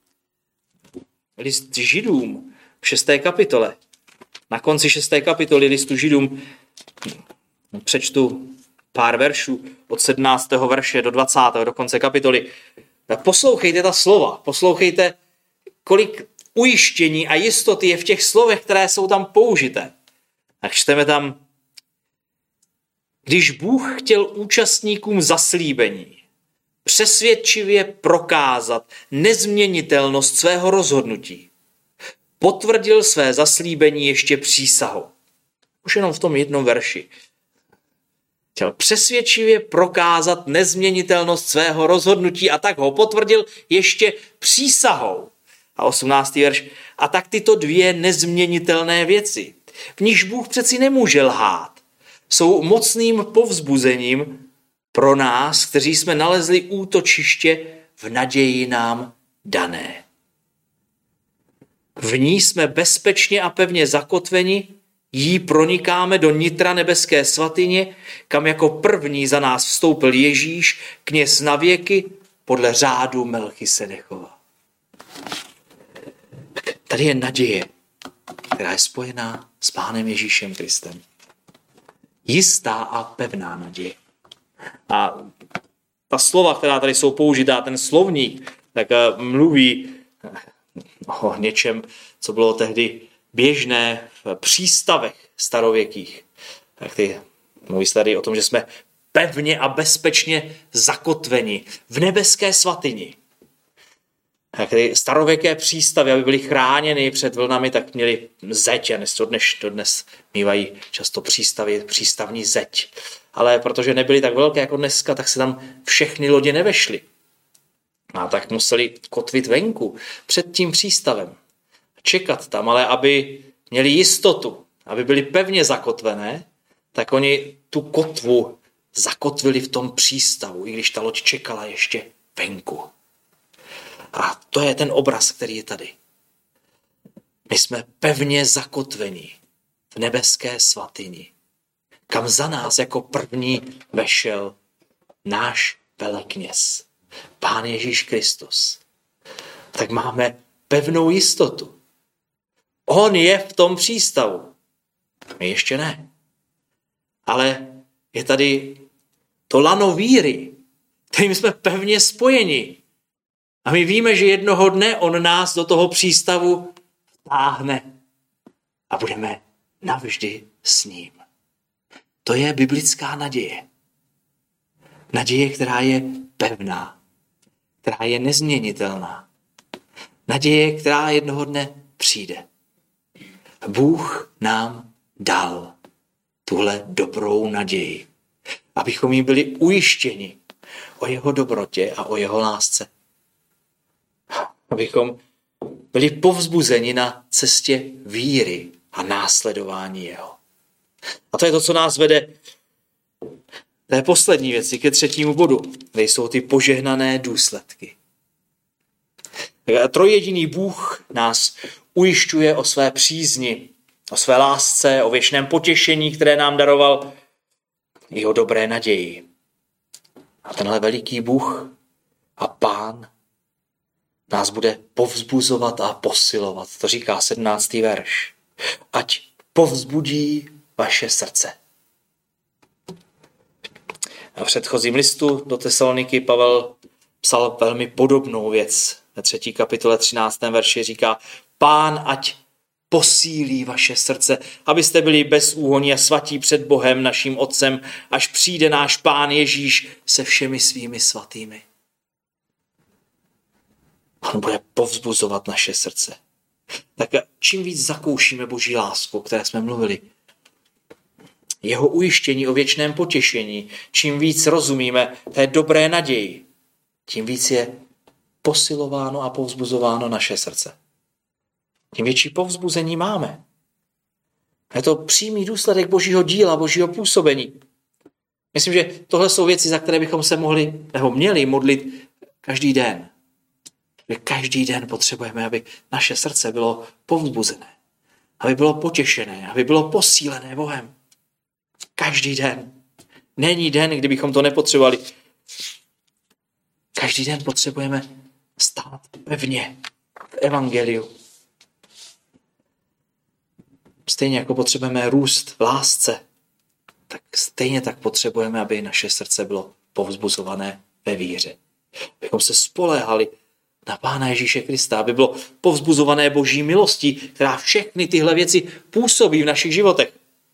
list Židům v šesté kapitole. Na konci šesté kapitoly listu Židům přečtu pár veršů od sedmnáctého verše do dvacátého do konce kapitoly. Poslouchejte ta slova, poslouchejte, kolik ujištění a jistoty je v těch slovech, které jsou tam použité. Tak čteme tam, když Bůh chtěl účastníkům zaslíbení přesvědčivě prokázat nezměnitelnost svého rozhodnutí, potvrdil své zaslíbení ještě přísahou. Už jenom v tom jednom verši. Chtěl přesvědčivě prokázat nezměnitelnost svého rozhodnutí a tak ho potvrdil ještě přísahou. A osmnáctý verš. A tak tyto dvě nezměnitelné věci, v nichž Bůh přeci nemůže lhát, jsou mocným povzbuzením pro nás, kteří jsme nalezli útočiště v naději nám dané. V ní jsme bezpečně a pevně zakotveni, jí pronikáme do nitra nebeské svatyně, kam jako první za nás vstoupil Ježíš, kněz na věky, podle řádu Melchisedechova. Tady je naděje, která je spojená s Pánem Ježíšem Kristem. Jistá a pevná naděje. A ta slova, která tady jsou použitá, ten slovník, tak mluví o něčem, co bylo tehdy běžné v přístavech starověkých. Tak ty mluví se tady o tom, že jsme pevně a bezpečně zakotveni v nebeské svatyni. Tak ty starověké přístavy, aby byly chráněny před vlnami, tak měly zeď. A dodnes, dodnes mývají často přístavy, přístavní zeď. Ale protože nebyly tak velké jako dneska, tak se tam všechny lodě nevešly. A tak museli kotvit venku před tím přístavem. Čekat tam, ale aby měli jistotu, aby byli pevně zakotvené, tak oni tu kotvu zakotvili v tom přístavu, i když ta loď čekala ještě venku. A to je ten obraz, který je tady. My jsme pevně zakotveni v nebeské svatyni, kam za nás jako první vešel náš velekněz, Pán Ježíš Kristus. Tak máme pevnou jistotu. On je v tom přístavu. My ještě ne. Ale je tady to lano víry, kterým jsme pevně spojeni. A my víme, že jednoho dne on nás do toho přístavu vtáhne a budeme navždy s ním. To je biblická naděje. Naděje, která je pevná, která je nezměnitelná. Naděje, která jednoho dne přijde. Bůh nám dal tuhle dobrou naději, abychom jí byli ujištěni o jeho dobrotě a o jeho lásce. Abychom byli povzbuzeni na cestě víry a následování jeho. A to je to, co nás vede té poslední věci, ke třetímu bodu, kde jsou ty požehnané důsledky. Trojjediný Bůh nás ujišťuje o své přízni, o své lásce, o věčném potěšení, které nám daroval, i o dobré naději. A tenhle veliký Bůh a Pán nás bude povzbuzovat a posilovat. To říká sedmnáctý verš. Ať povzbudí vaše srdce. A v předchozím listu do Tesaloniky Pavel psal velmi podobnou věc. Ve třetí kapitole třináctém verši říká: Pán ať posílí vaše srdce, abyste byli bezúhonní a svatí před Bohem naším Otcem, až přijde náš Pán Ježíš se všemi svými svatými. On bude povzbuzovat naše srdce. Tak čím víc zakoušíme Boží lásku, o které jsme mluvili, jeho ujištění o věčném potěšení, čím víc rozumíme té dobré naději, tím víc je posilováno a povzbuzováno naše srdce. Tím větší povzbuzení máme. Je to přímý důsledek Božího díla, Božího působení. Myslím, že tohle jsou věci, za které bychom se mohli nebo měli modlit každý den. Že každý den potřebujeme, aby naše srdce bylo povzbuzené, aby bylo potěšené, aby bylo posílené Bohem. Každý den. Není den, kdybychom to nepotřebovali. Každý den potřebujeme stát pevně v evangeliu. Stejně jako potřebujeme růst v lásce, tak stejně tak potřebujeme, aby naše srdce bylo povzbuzované ve víře. Abychom se spoléhali na Pána Ježíše Krista, aby bylo povzbuzované Boží milostí, která všechny tyhle věci působí v našich životech.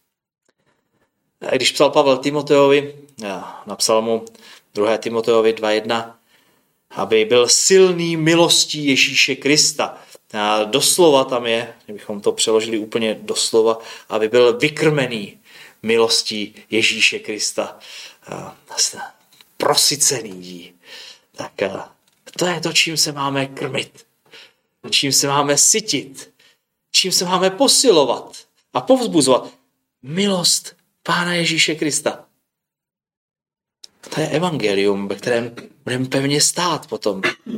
Když psal Pavel Timoteovi, napsal mu druhé Timoteovi dva jedna, aby byl silný milostí Ježíše Krista. A doslova tam je, kdybychom to přeložili úplně doslova, aby byl vykrmený milostí Ježíše Krista. Prosycený. Tak to je to, čím se máme krmit. Čím se máme sytit. Čím se máme posilovat a povzbuzovat. Milost Pána Ježíše Krista. To je evangelium, ve kterém budeme pevně stát potom.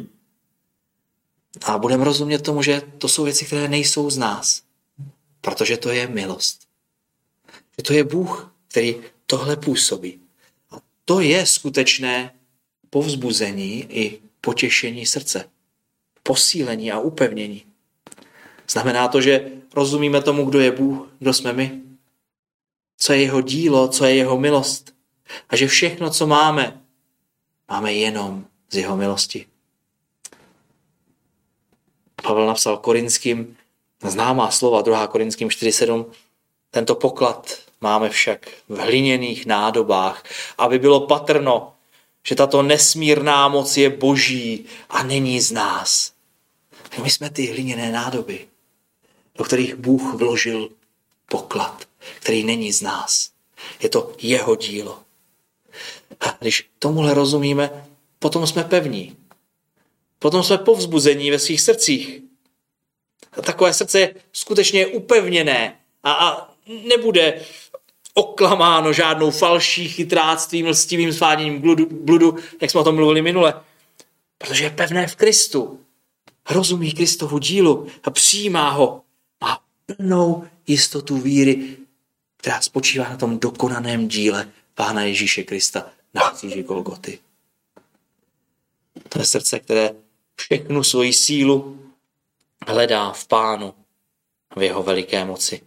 A budeme rozumět tomu, že to jsou věci, které nejsou z nás. Protože to je milost. Že to je Bůh, který tohle působí. A to je skutečné povzbuzení i potěšení srdce. Posílení a upevnění. Znamená to, že rozumíme tomu, kdo je Bůh, kdo jsme my. Co je jeho dílo, co je jeho milost. A že všechno, co máme, máme jenom z jeho milosti. Pavel napsal Korinským známá slova, druhá Korinským čtyři sedm. Tento poklad máme však v hliněných nádobách, aby bylo patrno, že tato nesmírná moc je boží a není z nás. My jsme ty hliněné nádoby, do kterých Bůh vložil poklad, který není z nás. Je to jeho dílo. A když tomuhle rozumíme, potom jsme pevní. Potom jsme povzbuzení ve svých srdcích. A takové srdce je skutečně upevněné a, a nebude oklamáno žádnou falší, chytráctvím, lstivým sváděním bludu, bludu, jak jsme o tom mluvili minule. Protože je pevné v Kristu. Rozumí Kristovu dílu a přijímá ho. Má plnou jistotu víry, která spočívá na tom dokonaném díle Pána Ježíše Krista na kříži Golgoty. To je srdce, které všechnu svoji sílu hledá v Pánu, v jeho veliké moci.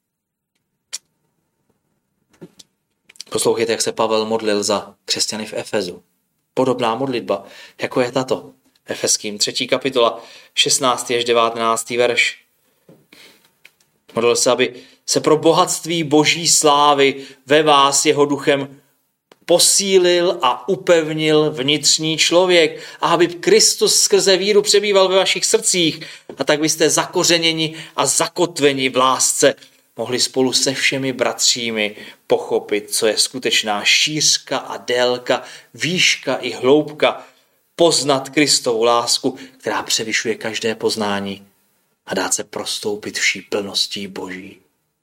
Poslouchejte, jak se Pavel modlil za křesťany v Efezu. Podobná modlitba, jako je tato. Efeským třetí kapitola, šestnáctý až devatenáctý verš. Modlil se, aby se pro bohatství boží slávy ve vás jeho duchem posílil a upevnil vnitřní člověk a aby Kristus skrze víru přebýval ve vašich srdcích a tak byste zakořeněni a zakotveni v lásce mohli spolu se všemi bratřími pochopit, co je skutečná šířka a délka, výška i hloubka, poznat Kristovu lásku, která převyšuje každé poznání a dát se prostoupit vší plností Boží.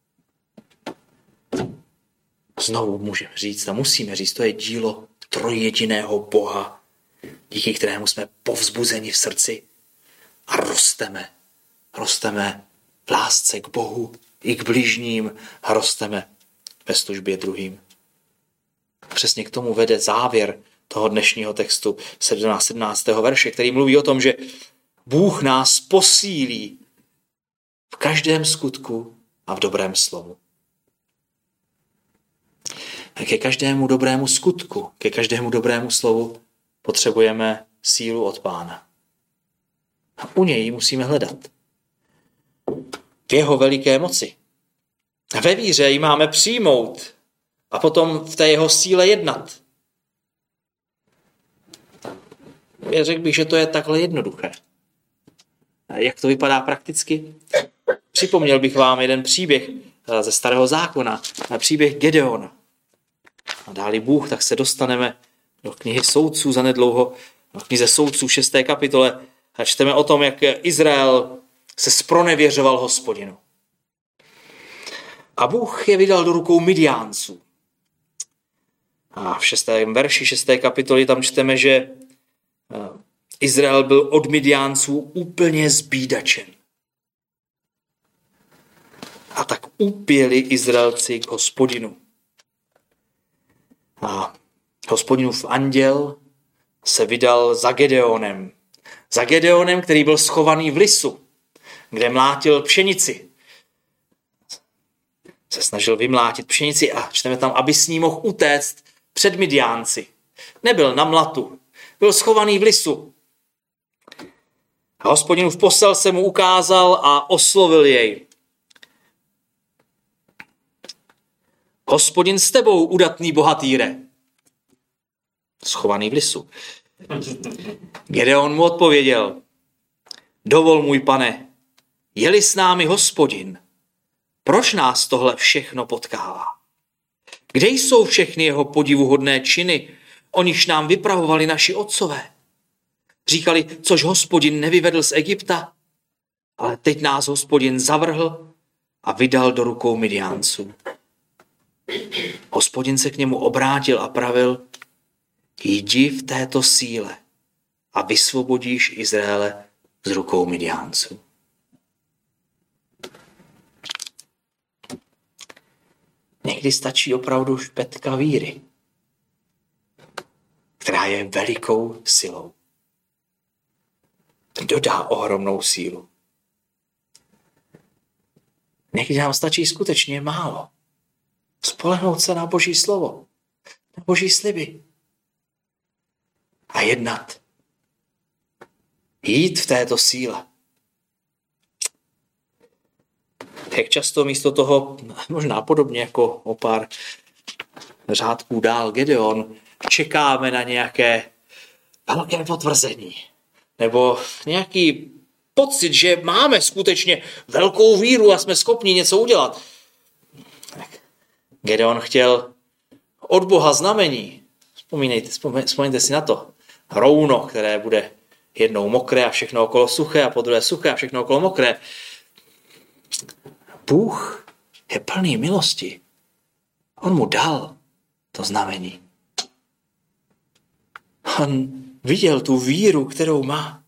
Znovu můžeme říct a musíme říct, to je dílo trojjediného Boha, díky kterému jsme povzbuzeni v srdci a rosteme. Rosteme v lásce k Bohu i k bližním a rosteme ve službě druhým. Přesně k tomu vede závěr toho dnešního textu sedmnáctého verše, který mluví o tom, že Bůh nás posílí v každém skutku a v dobrém slovu. Ke každému dobrému skutku, ke každému dobrému slovu potřebujeme sílu od Pána. A u něj musíme hledat. V jeho veliké moci. A ve víře ji máme přijmout a potom v té jeho síle jednat. Já řekl bych, že to je takhle jednoduché. Jak to vypadá prakticky? Připomněl bych vám jeden příběh ze Starého zákona, příběh Gedeona. A dáli Bůh, tak se dostaneme do knihy Soudců zanedlouho, do knize Soudců v šesté kapitole a čteme o tom, jak Izrael se zpronevěřoval Hospodinu. A Bůh je vydal do rukou Midiánců. A v šestém verši šesté kapitoly tam čteme, že Izrael byl od Midiánců úplně zbídačen. A tak upěli Izraelci k Hospodinu. A Hospodinův anděl se vydal za Gedeonem. Za Gedeonem, který byl schovaný v lisu, kde mlátil pšenici. Se snažil vymlátit pšenici a čteme tam, aby s ní mohl utéct před Midiánci. Nebyl na mlatu, byl schovaný v lisu. A Hospodinův posel se mu ukázal a oslovil jej. Hospodin s tebou, udatný bohatýre. Schovaný v lisu. Gedeon mu odpověděl. Dovol, můj pane, je-li s námi Hospodin, proč nás tohle všechno potkává? Kde jsou všechny jeho podivuhodné činy, o nichž nám vypravovali naši otcové? Říkali, což Hospodin nevyvedl z Egypta, ale teď nás Hospodin zavrhl a vydal do rukou Midiánců. Hospodin se k němu obrátil a pravil, jdi v této síle a vysvobodíš Izraele z rukou Midiánců. Někdy stačí opravdu špetka víry, která je velikou silou. Dodá ohromnou sílu. Někdy nám stačí skutečně málo. Spolehnout se na Boží slovo, na Boží sliby a jednat. Jít v této síle. Jak často místo toho, možná podobně jako o pár řádků dál Gedeon, čekáme na nějaké velké potvrzení. Nebo nějaký pocit, že máme skutečně velkou víru a jsme schopni něco udělat. Gedeon chtěl od Boha znamení. Vzpomínejte, vzpomínejte si na to. Rouno, které bude jednou mokré a všechno okolo suché a po druhé suché a všechno okolo mokré. Bůh je plný milosti. On mu dal to znamení. On viděl tu víru, kterou má.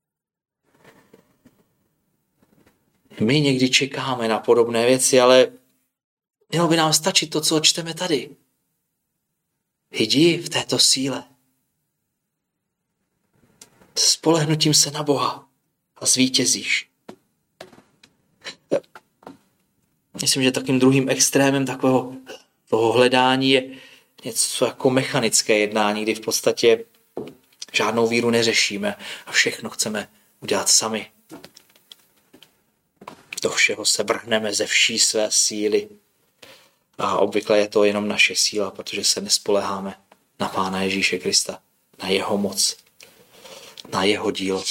My někdy čekáme na podobné věci, ale mělo by nám stačit to, co čteme tady. Jdi v této síle. Spolehnutím se na Boha a zvítězíš. Myslím, že takým druhým extrémem takového toho hledání je něco jako mechanické jednání, kdy v podstatě žádnou víru neřešíme a všechno chceme udělat sami. Do všeho se vrhneme ze vší své síly. A obvykle je to jenom naše síla, protože se nespoléháme na Pána Ježíše Krista, na jeho moc, na jeho dílo.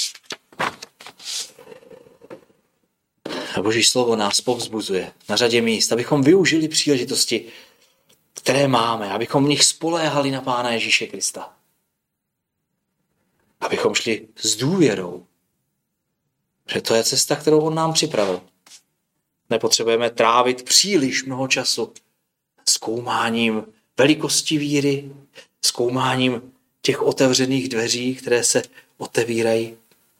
A Boží slovo nás povzbuzuje na řadě míst, abychom využili příležitosti, které máme, abychom v nich spoléhali na Pána Ježíše Krista. Abychom šli s důvěrou, že to je cesta, kterou on nám připravil. Nepotřebujeme trávit příliš mnoho času zkoumáním velikosti víry, zkoumáním těch otevřených dveří, které se otevírají.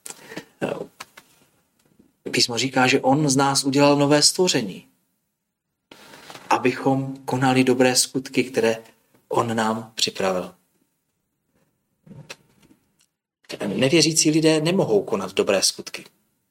Písmo říká, že on z nás udělal nové stvoření, abychom konali dobré skutky, které on nám připravil. Nevěřící lidé nemohou konat dobré skutky.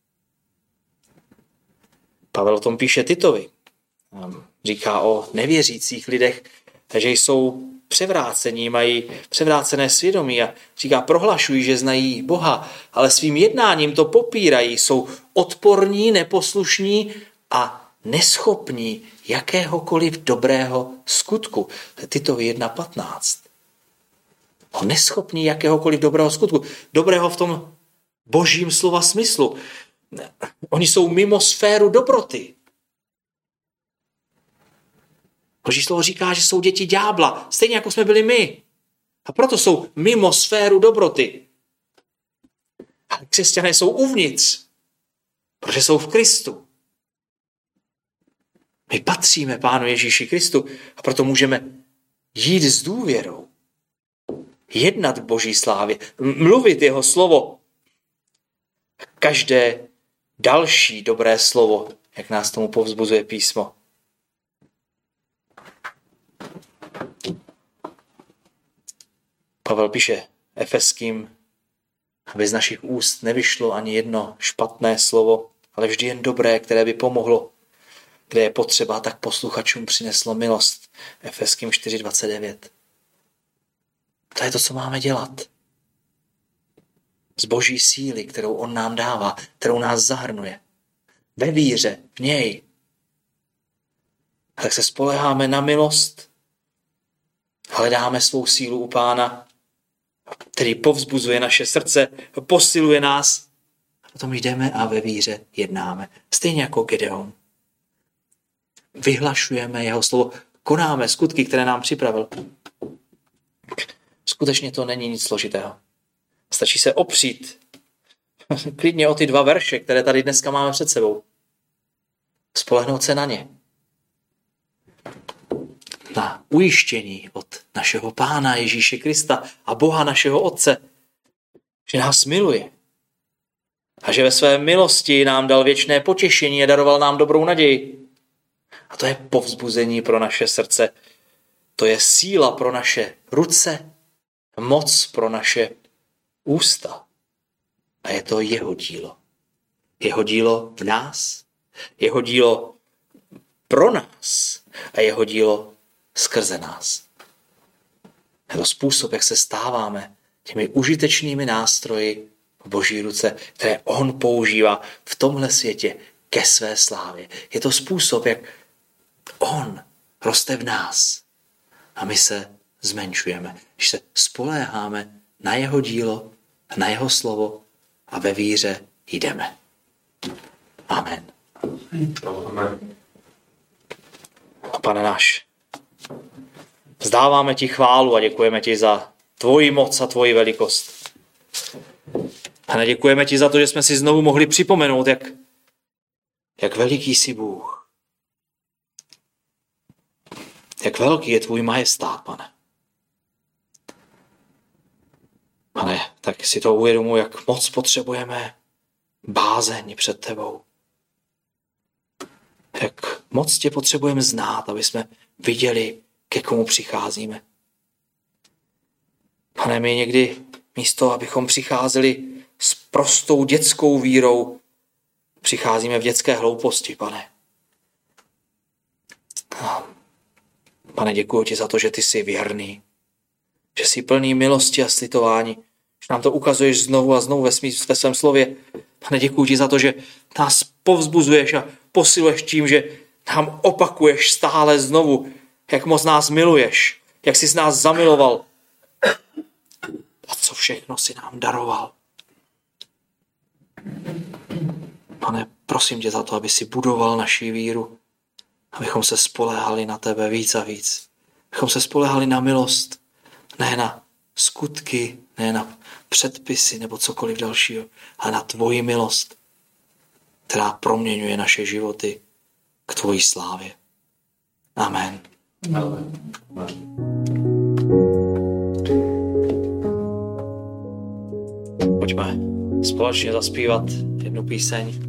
Pavel o tom píše Titovi. Říká o nevěřících lidech, že jsou převrácení, mají převrácené svědomí a říká, prohlašují, že znají Boha, ale svým jednáním to popírají, jsou odporní, neposlušní a neschopní jakéhokoliv dobrého skutku. Titovi jedna patnáct. O neschopní jakéhokoliv dobrého skutku. Dobrého v tom božím slova smyslu. oni jsou mimo sféru dobroty. Boží slovo říká, že jsou děti ďábla, stejně jako jsme byli my. A proto jsou mimo sféru dobroty. Ale křesťané jsou uvnitř, protože jsou v Kristu. My patříme Pánu Ježíši Kristu a proto můžeme jít s důvěrou, jednat k Boží slávě, mluvit jeho slovo. Každé další dobré slovo, jak nás tomu povzbuzuje písmo. Pavel píše Efeským, aby z našich úst nevyšlo ani jedno špatné slovo, ale vždy jen dobré, které by pomohlo, kde je potřeba, tak posluchačům přineslo milost. Efeským čtyři dvacet devět. To je to, co máme dělat. Z Boží síly, kterou on nám dává, kterou nás zahrnuje. Ve víře, v něj. A tak se spoléháme na milost, hledáme svou sílu u Pána, který povzbuzuje naše srdce, posiluje nás. A potom jdeme a ve víře jednáme. Stejně jako Gedeon. Vyhlašujeme jeho slovo, konáme skutky, které nám připravil. Skutečně to není nic složitého. Stačí se opřít klidně o ty dva verše, které tady dneska máme před sebou. Spolehnout se na ně. Na ujištění od našeho Pána Ježíše Krista a Boha našeho Otce, že nás miluje a že ve své milosti nám dal věčné potěšení a daroval nám dobrou naději. A to je povzbuzení pro naše srdce. To je síla pro naše ruce, moc pro naše ústa. A je to jeho dílo. Jeho dílo v nás, jeho dílo pro nás a jeho dílo skrze nás. Je to způsob, jak se stáváme těmi užitečnými nástroji v Boží ruce, které on používá v tomhle světě ke své slávě. Je to způsob, jak on roste v nás a my se zmenšujeme. Když se spoléháme na jeho dílo, na jeho slovo a ve víře jdeme. Amen. Amen. A Pane náš, vzdáváme ti chválu a děkujeme ti za tvoji moc a tvoji velikost. Pane, děkujeme ti za to, že jsme si znovu mohli připomenout, jak, jak veliký jsi Bůh. Jak velký je tvůj majestát, Pane. Pane, tak si to uvědomuji, jak moc potřebujeme bázeň před tebou. Jak moc tě potřebujeme znát, aby jsme viděli, ke komu přicházíme. Pane, my někdy místo, abychom přicházeli s prostou dětskou vírou, přicházíme v dětské hlouposti, Pane. Pane, děkuji ti za to, že ty jsi věrný, že jsi plný milosti a slitování, že nám to ukazuješ znovu a znovu ve, smí, ve svém slově. Pane, děkuji ti za to, že nás povzbuzuješ a posiluješ tím, že nám opakuješ stále znovu, jak moc nás miluješ, jak jsi z nás zamiloval a co všechno si nám daroval. Pane, prosím tě za to, aby si budoval naši víru, abychom se spoléhali na tebe víc a víc. Abychom se spoléhali na milost, ne na skutky, ne na předpisy nebo cokoliv dalšího, ale na tvoji milost, která proměňuje naše životy k tvojí slávě. Amen. Amen. Pojďme společně zaspívat jednu píseň.